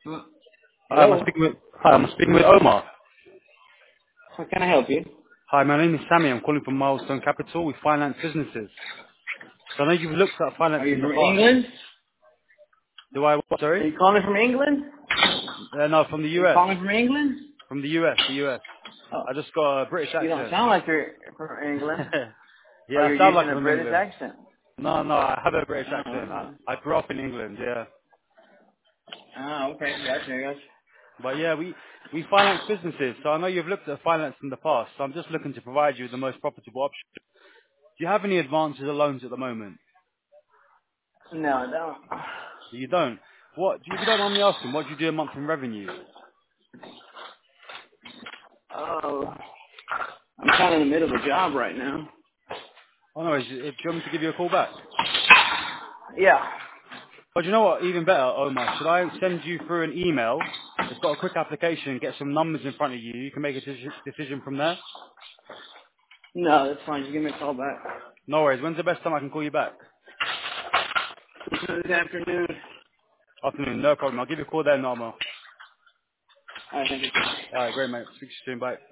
Well, Hi, I'm hello. speaking with Omar. How can I help you? Hi, my name is Sammy. I'm calling from Milestone Capital. We finance businesses. So I know you've looked at finance Are you in the from past. England? Do I what? Are Sorry? you calling from England? No, from the Are you US. calling from England? From the US. The US. Oh, I just got a British you don't accent. sound like you're from England. Yeah, Or I you're sound like using I'm a from British England. accent. No, I have a British accent. I, Oh, I grew up in England. Yeah, okay. Gotcha. but yeah, we finance businesses. So I know you've looked at finance in the past. So I'm just looking to provide you with the most profitable option. Do you have any advances or loans at the moment? No, I don't. You don't. What? If you don't mind me asking, what do you do a month in revenue? Oh, I'm kind of in the middle of a job right now. Oh no, do you want me to give you a call back? Yeah. But you know what? Even better, Omar. Should I send you through an email? It's got a quick application. Get some numbers in front of you. You can make a decision from there. No, that's fine. Just give me a call back. No worries. When's the best time I can call you back? This afternoon. Afternoon. No problem. I'll give you a call then, Omar. I think it's All right, great, mate. Speak to you soon. Bye.